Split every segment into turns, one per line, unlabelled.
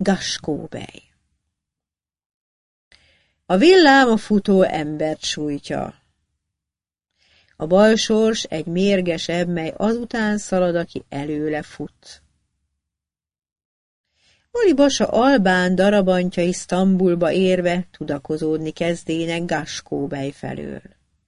Gaskó bej. A villám a futó embert sújtja. A balsors egy mérgesebb, mely azután szalad, aki előle fut. Ali Basa albán darabantjai Sztambulba érve tudakozódni kezdének Gaskó bej felől.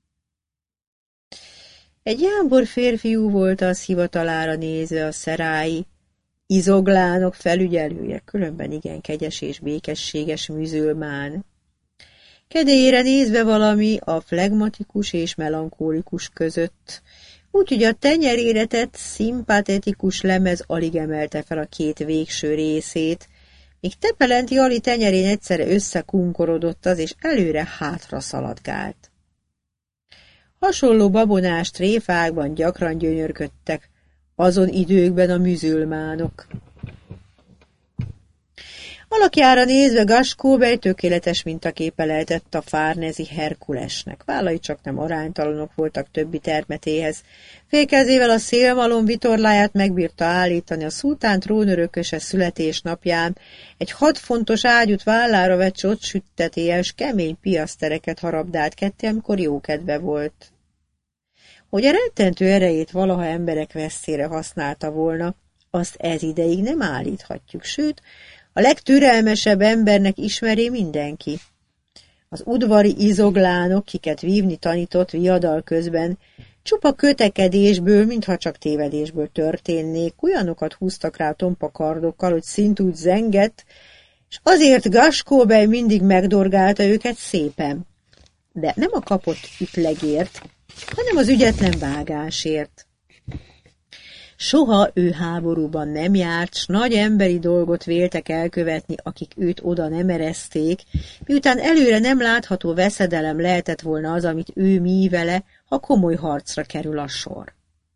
Egy jámbor férfiú volt az hivatalára nézve a szerái, izoglánok felügyelője, különben igen kegyes és békességes műzülmán. Kedélyére nézve valami a flegmatikus és melankólikus között, úgyhogy a tenyerére tett szimpatetikus lemez alig emelte fel a két végső részét, míg Tepelenti Ali tenyerén egyszerre összekunkorodott az, és előre-hátra szaladgált. Hasonló babonás tréfákban gyakran gyönyörködtek azon időkben a műzülmánok. Alakjára nézve Gaskó bej tökéletes mintaképe lehetett a fárnezi Herkulesnek. Vállai csak nem aránytalanok voltak többi termetéhez. Félkezével a szélmalom vitorláját megbírta állítani a szultán trónörököse születésnapján, egy 6 fontos ágyút vállára vett csottsüttetélyes kemény piasztereket harabdált ketté, amikor jókedve volt. Hogy a rettentő erejét valaha emberek vesszére használta volna, azt ez ideig nem állíthatjuk, sőt, a legtürelmesebb embernek ismeri mindenki. Az udvari izoglánok, kiket vívni tanított viadal közben, csupa kötekedésből, mintha csak tévedésből történnék, olyanokat húztak rá tompa kardokkal, hogy szintúgy zengett, és azért Gaskó bej mindig megdorgálta őket szépen. De nem a kapott ütlegért, hanem az ügyetlen vágásért. Soha ő háborúban nem járt, s nagy emberi dolgot véltek elkövetni, akik őt oda nem ereszték, miután előre nem látható veszedelem lehetett volna az, amit ő mívele, ha komoly harcra kerül a sor.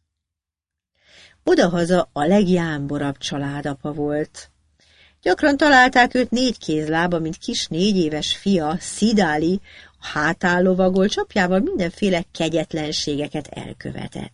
Odahaza a legjámborabb családapa volt. Gyakran találták őt 4 kézlába, mint kis 4 éves fia, Szidáli, a hátán lovagol, csapjával mindenféle kegyetlenségeket elkövetett.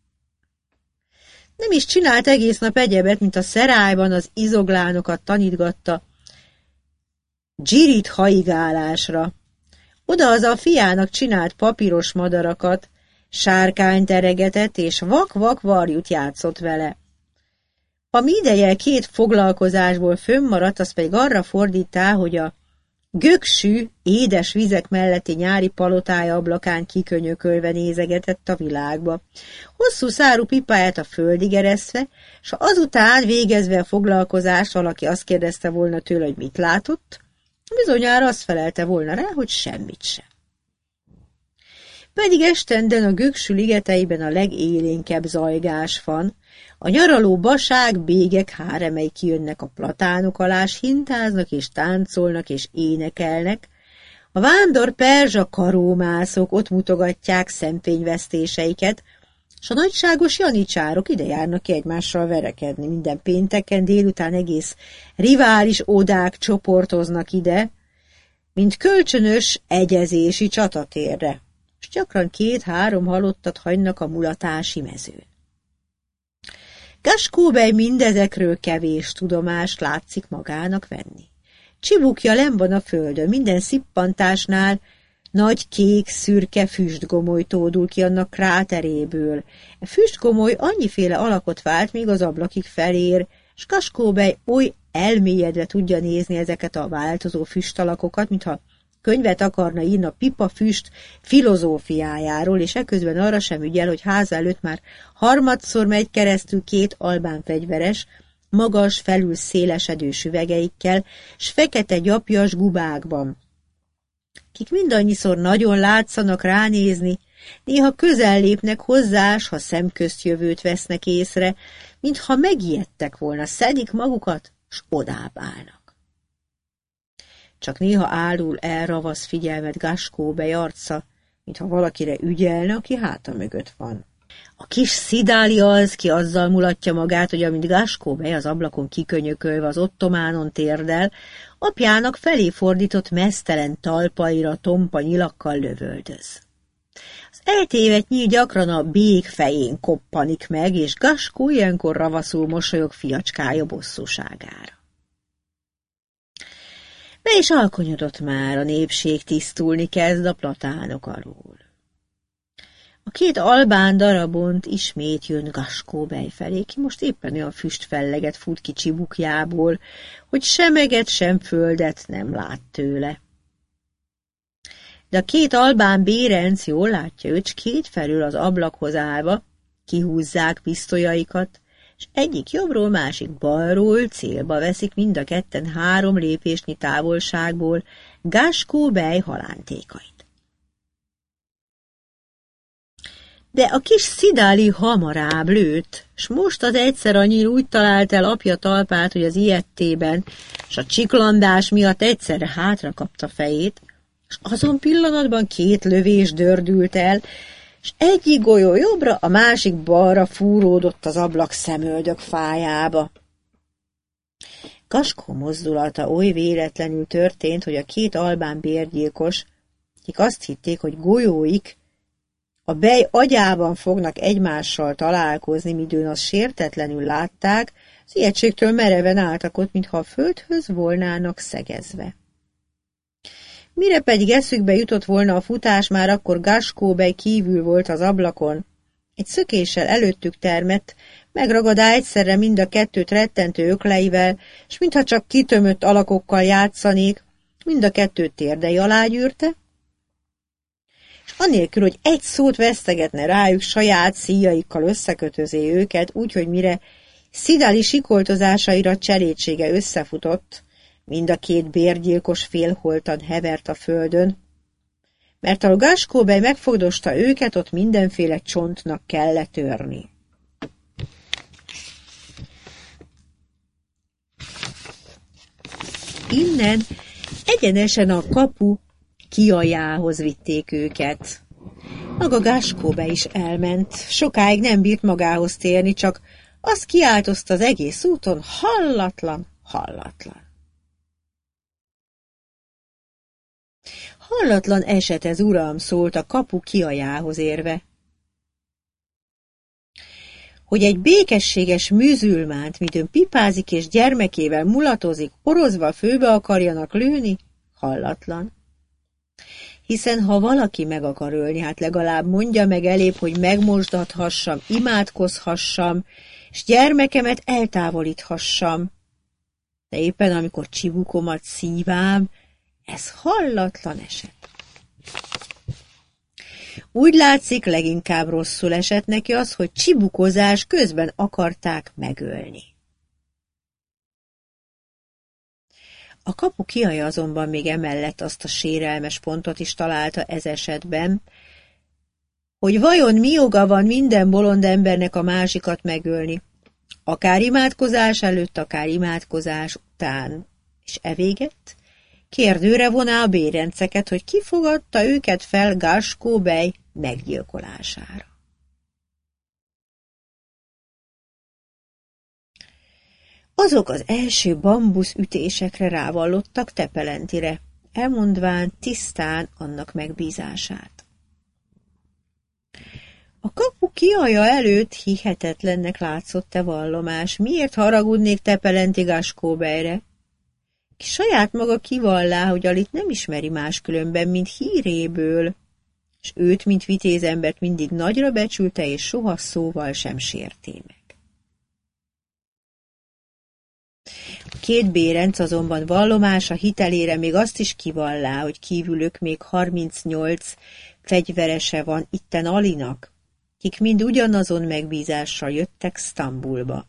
Nem is csinált egész nap egyebet, mint a szerályban az izoglánokat tanítgatta dzsirit haigálásra. Odahaza a fiának csinált papíros madarakat, sárkányt eregetett, és vak-vak varjút játszott vele. Ami ideje 2 foglalkozásból fönnmaradt, az pedig arra fordítá, hogy a göksű, édes vizek melletti nyári palotája ablakán kikönyökölve nézegetett a világba. Hosszú szárú pipáját a földig eresztve, s azután végezve a foglalkozást valaki azt kérdezte volna tőle, hogy mit látott, bizonyára azt felelte volna rá, hogy semmit sem. Pedig estenden a göksű ligeteiben a legélénkebb zajgás van, a nyaraló basák, bégek háremei kijönnek a platánok alá, s hintáznak és táncolnak és énekelnek, a vándor perzsa karómászok ott mutogatják szemfényvesztéseiket, s a nagyságos janicsárok ide járnak ki egymással verekedni. Minden pénteken délután egész rivális odák csoportoznak ide, mint kölcsönös egyezési csatatérre, s gyakran 2-3 halottat hagynak a mulatási mezőn. Gaskó bej mindezekről kevés tudomást látszik magának venni. Csibukja lenn van a földön, minden szippantásnál nagy kék-szürke füstgomoly tódul ki annak kráteréből. A füstgomoly annyiféle alakot vált, míg az ablakig felér, s Gaskó bej oly elmélyedve tudja nézni ezeket a változó füstalakokat, mintha könyvet akarna írni a pipafüst filozófiájáról, és eközben arra sem ügyel, hogy háza előtt már harmadszor megy keresztül 2 albán fegyveres, magas, felül szélesedő süvegeikkel, s fekete gyapjas gubákban, kik mindannyiszor nagyon látszanak ránézni, néha közel lépnek hozzá, s ha szemköztjövőt vesznek észre, mintha megijedtek volna, szedik magukat, s odább állnak. Csak néha árul el ravasz figyelmet Gaskó bej arca, mintha valakire ügyelne, aki háta mögött van. A kis Szidáli az, ki azzal mulatja magát, hogy amint Gaskó bej az ablakon kikönyökölve az ottománon térdel, apjának felé fordított meztelen talpaira tompa nyilakkal lövöldöz. Az eltévedt nyíl gyakran a bég fején koppanik meg, és Gaskó ilyenkor ravaszul mosolyog fiacskája bosszúságára. és alkonyodott már, a népség tisztulni kezd a platánok alól. A két albán darabont ismét jön Gaskó bej felé, ki most éppen olyan füstfelleget fut ki csibukjából, hogy sem eget, sem földet nem lát tőle. De a két albán bérenc jól látja őt, s kétfelől az ablakhoz állva kihúzzák pisztolyaikat, és egyik jobbról, másik balról célba veszik mind a ketten 3 lépésnyi távolságból Gaskó bej halántékait. De a kis Szidáli hamarább lőtt, s most az egyszer annyi úgy talált el apja talpát, hogy az ijedtében, s a csiklandás miatt egyszerre hátra kapta fejét, és azon pillanatban 2 lövés dördült el, és egyik golyó jobbra, a másik balra fúródott az ablak szemöldök fájába. Gaskó mozdulata oly véletlenül történt, hogy a 2 albán bérgyilkos, akik azt hitték, hogy golyóik a bej agyában fognak egymással találkozni, midőn azt sértetlenül látták, az ijegységtől mereven álltak ott, mintha a földhöz volnának szegezve. Mire pedig eszükbe jutott volna a futás, már akkor Gaskó bej kívül volt az ablakon. Egy szökéssel előttük termett, megragadá egyszerre mind a 2 rettentő ökleivel, s mintha csak kitömött alakokkal játszanék, mind a 2 térdei alá gyűrte, és anélkül, hogy egy szót vesztegetne rájuk, saját szíjaikkal összekötözé őket, úgyhogy mire Szidáli sikoltozásaira cselédsége összefutott, mind a 2 bérgyilkos félholtan hevert a földön, mert ahol Gaskó bej megfogdosta őket, ott mindenféle csontnak kellett törni. Innen egyenesen a kapu kiajához vitték őket. Maga Gaskó bej is elment, sokáig nem bírt magához térni, csak azt kiáltozta az egész úton, hallatlan, hallatlan. Hallatlan eset ez, uram, szólt a kapu kiajához érve. Hogy egy békességes műzülmánt, midőn pipázik és gyermekével mulatozik, orozva főbe akarjanak lőni, hallatlan. Hiszen ha valaki meg akar ölni, hát legalább mondja meg elébb, hogy megmosdathassam, imádkozhassam, és gyermekemet eltávolíthassam. De éppen amikor csibukomat szívám, ez hallatlan eset. Úgy látszik, leginkább rosszul esett neki az, hogy csibukozás közben akarták megölni. A kapu kiaja azonban még emellett azt a sérelmes pontot is találta ez esetben, hogy vajon mi joga van minden bolond embernek a másikat megölni, akár imádkozás előtt, akár imádkozás után. És evéget kérdőre voná a bérenceket, hogy ki fogadta őket fel Gaskó bej meggyilkolására. Azok az első bambusz ütésekre rávallottak Tepelentire, elmondván tisztán annak megbízását. A kapu kiaja előtt hihetetlennek látszott vallomás. Miért haragudnék Tepelenti Gaskó bejre? Ki saját maga kivallá, hogy alit nem ismeri máskülönben, mint híréből, és őt, mint vitézembert mindig nagyra becsülte, és soha szóval sem sérté meg. A 2 bérenc azonban vallomása hitelére még azt is kivallá, hogy kívülük még 38 fegyverese van itten Alinak, kik mind ugyanazon megbízással jöttek Sztambulba.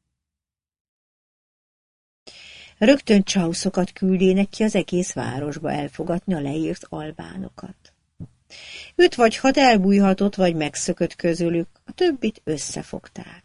Rögtön csauszokat küldének ki az egész városba elfogadni a leírt albánokat. 5 vagy 6 elbújhatott, vagy megszökött közülük, a többit összefogták.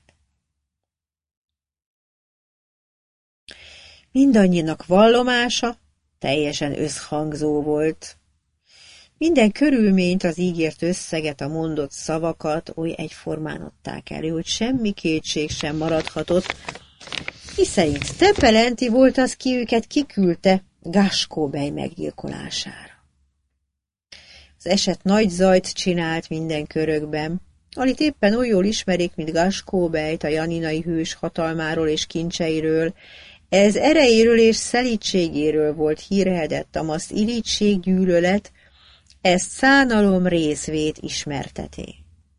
Mindannyinak vallomása teljesen összhangzó volt. Minden körülményt, az ígért összeget, a mondott szavakat oly egyformán adták elő, hogy semmi kétség sem maradhatott, miszerint Tepelenti volt az, ki őket kiküldte Gaskó bej meggyilkolására. Az eset nagy zajt csinált minden körökben, alit éppen oly jól ismerik, mint Gaskó bejt, a janinai hős hatalmáról és kincseiről, Ez erejéről és szelídségéről volt hírhedett, amaszt irigység, gyűlölet, ezt szánalom részvét ismerteti.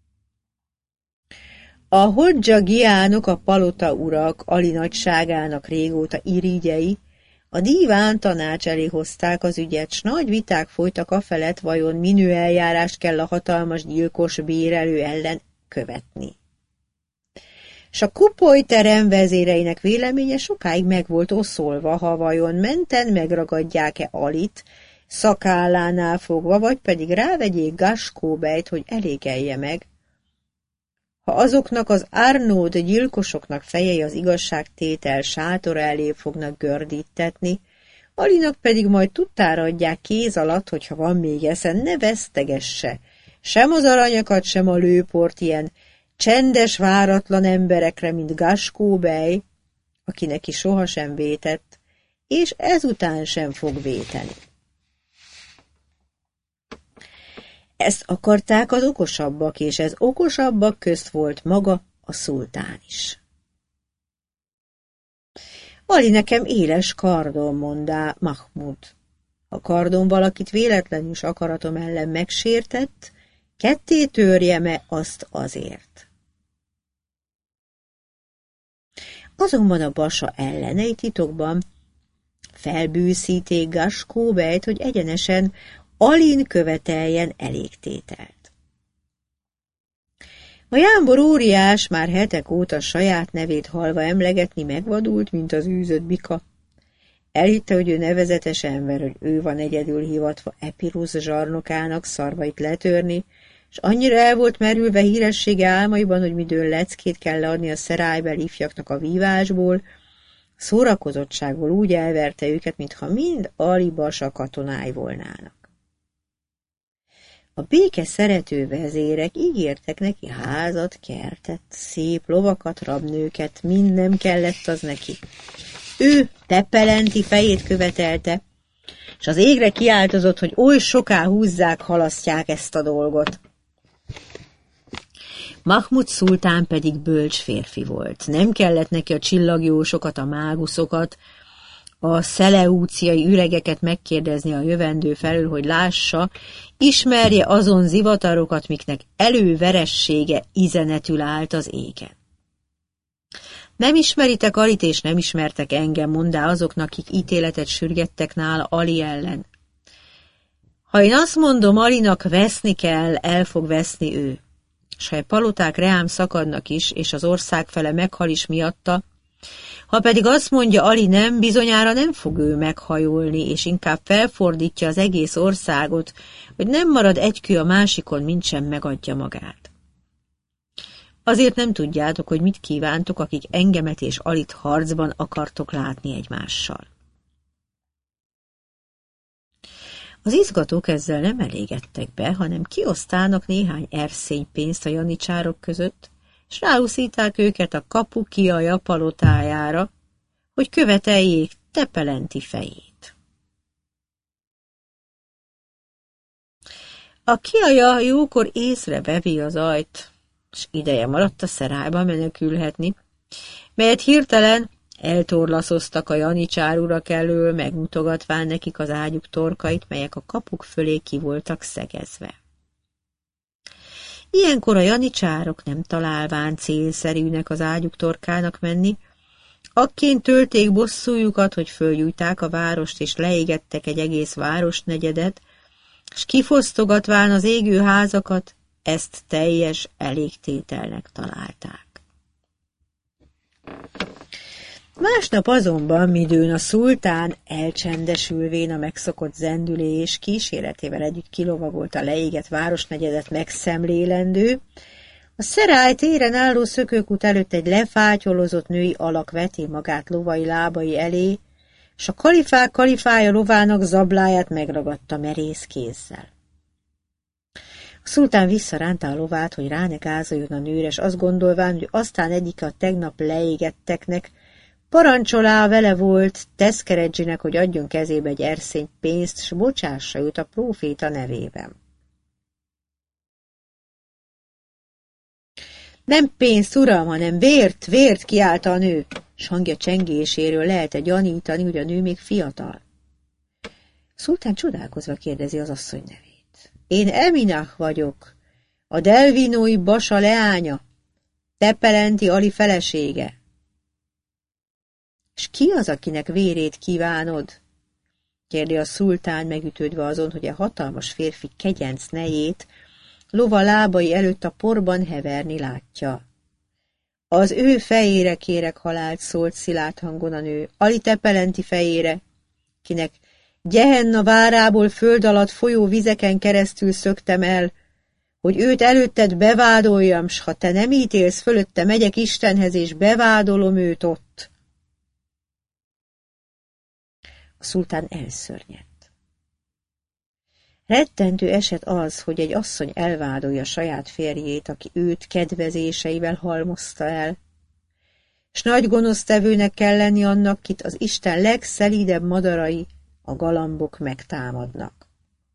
A hodzsagiánok, a palota urak, Ali nagyságának régóta irigyei, a díván tanács elé hozták az ügyet, s nagy viták folytak afelett, vajon minő eljárást kell a hatalmas gyilkos bérelő ellen követni. S a kupolyterem vezéreinek véleménye sokáig meg volt oszolva, ha vajon menten megragadják-e Alit, szakállánál fogva, vagy pedig rávegyék Gaskóbejt, hogy elégelje meg. Ha azoknak az Arnód gyilkosoknak fejei az igazságtétel sátora elé fognak gördítetni, Alinak pedig majd tudtára adják kéz alatt, hogyha van még esze, ne vesztegesse, sem az aranyakat, sem a lőport ilyen csendes, váratlan emberekre, mint Gaskóbej, aki neki sohasem vétett, és ezután sem fog véteni. Ezt akarták az okosabbak, és ez okosabbak közt volt maga a szultán is. Ali nekem éles kardon, mondá Mahmud. Ha kardon valakit véletlenül is akaratom ellen megsértett, ketté törjem-e azt azért. Azonban a basa ellenei titokban felbűszíték Gaskóbejt, hogy egyenesen Alin követeljen elégtételt. A jámbor óriás már hetek óta saját nevét hallva emlegetni megvadult, mint az űzött bika. Elhitte, hogy ő nevezetes ember, hogy ő van egyedül hivatva Epirusz zsarnokának szarvait letörni, és annyira el volt merülve híressége álmaiban, hogy midőn leckét kell leadni a szerájbeli ifjaknak a vívásból, szórakozottságból úgy elverte őket, mintha mind Ali Basa katonái volnának. A béke szerető vezérek ígértek neki házat, kertet, szép lovakat, rabnőket, minden kellett az neki. Ő Tepelenti fejét követelte, és az égre kiáltozott, hogy oly soká húzzák, halasztják ezt a dolgot. Mahmud szultán pedig bölcs férfi volt. Nem kellett neki a csillagjósokat, a máguszokat, a szeleúciai üregeket megkérdezni a jövendő felől, hogy lássa, ismerje azon zivatarokat, miknek előveressége izenetül állt az égen. Nem ismeritek Alit, és nem ismertek engem, mondá azoknak, akik ítéletet sürgettek nála Ali ellen. Ha én azt mondom, Alinak veszni kell, el fog veszni ő. S ha a paloták reám szakadnak is, és az ország fele meghal is miatta, ha pedig azt mondja, Ali nem, bizonyára nem fog ő meghajolni, és inkább felfordítja az egész országot, hogy nem marad egy kő a másikon, mintsem megadja magát. Azért nem tudjátok, hogy mit kívántok, akik engemet és Alit harcban akartok látni egymással. Az izgatók ezzel nem elégedtek be, hanem kiosztának néhány erszénypénzt a janicsárok között, és ráuszíták őket a kapu kiaja palotájára, hogy követeljék Tepelenti fejét. A kiaja jókor észrevevi az ajt, s ideje maradt a szerályba menekülhetni, melyet hirtelen eltorlaszoztak a janicsár urak elől, megmutogatván nekik az ágyuk torkait, melyek a kapuk fölé ki voltak szegezve. Ilyenkor a janicsárok nem találván célszerűnek az ágyuk torkának menni, akként tölték bosszújukat, hogy fölgyújták a várost, és leégettek egy egész városnegyedet, s kifosztogatván az égő házakat, ezt teljes elégtételnek találták. Másnap azonban, midőn a szultán elcsendesülvén a megszokott zendülés kíséretével együtt kilovagolt a leégett városnegyedet megszemlélendő, a szerály téren álló szökőkút előtt egy lefátyolozott női alak veti magát lovai lábai elé, s a kalifák kalifája lovának zabláját megragadta merész kézzel. A szultán visszaránta a lovát, hogy ránegázoljon a nőre, s azt gondolván, hogy aztán egyik a tegnap leégetteknek parancsolá vele volt Teszkeredzsinek, hogy adjon kezébe egy erszény pénzt, s bocsássa őt a próféta nevében. Nem pénzt, uram, hanem vért, kiálta a nő. s hangja csengéséről lehet-e gyanítani, hogy a nő még fiatal. A szultán csodálkozva kérdezi az asszony nevét. Én Eminah vagyok, a delvinói Basa leánya, Tepelenti Ali felesége. S ki az, akinek vérét kívánod? Kérdi a szultán, megütődve azon, hogy a hatalmas férfi kegyenc nejét lova lábai előtt a porban heverni látja. Az ő fejére kérek halált, szólt szilárd hangon a nő, Ali Tepelenti fejére, kinek Gyehenna várából föld alatt folyó vizeken keresztül szöktem el, hogy őt előtted bevádoljam, s ha te nem ítélsz fölötte, megyek Istenhez, és bevádolom őt ott. A szultán elszörnyedt. Rettentő eset az, hogy egy asszony elvádolja saját férjét, aki őt kedvezéseivel halmozta el, s nagy gonosztevőnek kell lenni annak, kit az Isten legszelídebb madarai, a galambok megtámadnak.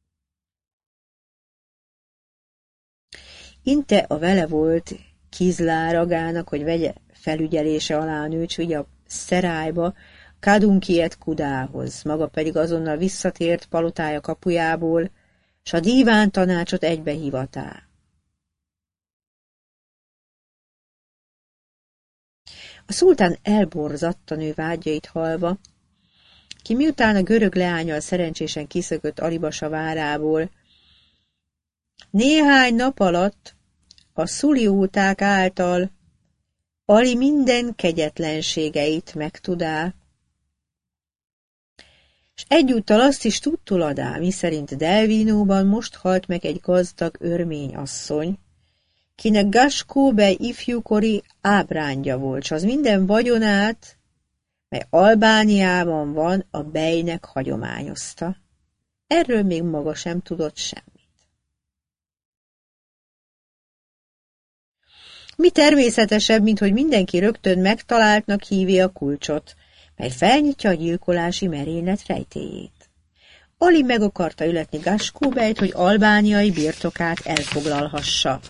Inte a vele volt Kizlár agának, hogy vegye felügyelése alá a nőt, s vigye a szerályba, Kadunkiet Kudához, maga pedig azonnal visszatért palotája kapujából, s a díván tanácsot egybehívatá. A szultán elborzadt a nő vágyait hallva, ki miután a görög leányal szerencsésen kiszökött Ali Basa várából, néhány nap alatt a szulióták által Ali minden kegyetlenségeit megtudá, és egyúttal azt is tudtuladá, miszerint Delvinóban most halt meg egy gazdag örmény asszony, kinek Gaskóbe ifjúkori ábrándja volt, s az minden vagyonát, mely Albániában van, a bejnek hagyományozta. Erről még maga sem tudott semmit. Mi természetesebb, mint hogy mindenki rögtön megtaláltnak hívja a kulcsot, mely felnyitja a gyilkolási merénylet rejtélyét. Ali meg akarta ületni Gaskóbejt, hogy albániai birtokát elfoglalhassa.